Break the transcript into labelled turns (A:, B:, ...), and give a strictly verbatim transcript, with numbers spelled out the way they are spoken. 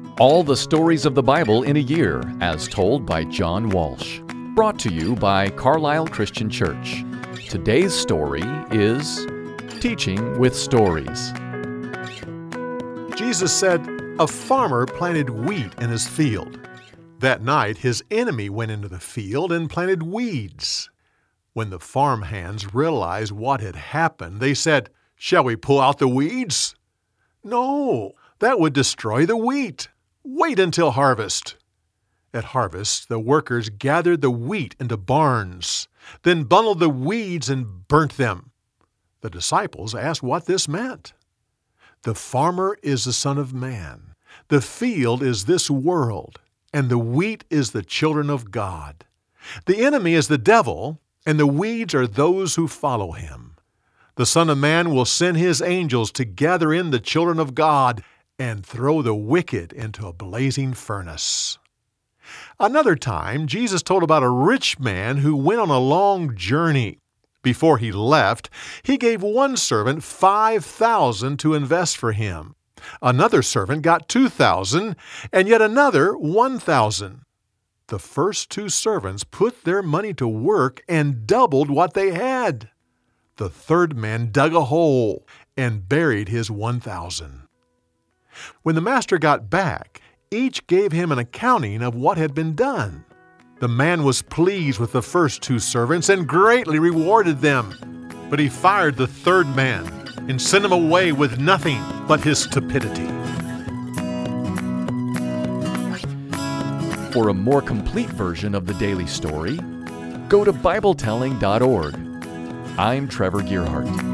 A: All the stories of the Bible in a year, as told by John Walsh. Brought to you by Carlisle Christian Church. Today's story is Teaching with Stories.
B: Jesus said, "A farmer planted wheat in his field. That night, his enemy went into the field and planted weeds. When the farm hands realized what had happened, they said, 'Shall we pull out the weeds?' 'No, that would destroy the wheat. Wait until harvest.' At harvest, the workers gathered the wheat into barns, then bundled the weeds and burnt them. The disciples asked what this meant. The farmer is the Son of Man. The field is this world, and the wheat is the children of God. The enemy is the devil, and the weeds are those who follow him. The Son of Man will send his angels to gather in the children of God and throw the wicked into a blazing furnace." Another time, Jesus told about a rich man who went on a long journey. Before he left, he gave one servant five thousand to invest for him. Another servant got two thousand, and yet another one thousand. The first two servants put their money to work and doubled what they had. The third man dug a hole and buried his one thousand. When the master got back, each gave him an accounting of what had been done. The man was pleased with the first two servants and greatly rewarded them. But he fired the third man and sent him away with nothing but his stupidity.
A: For a more complete version of the daily story, go to Bible telling dot org. I'm Trevor Gearhart.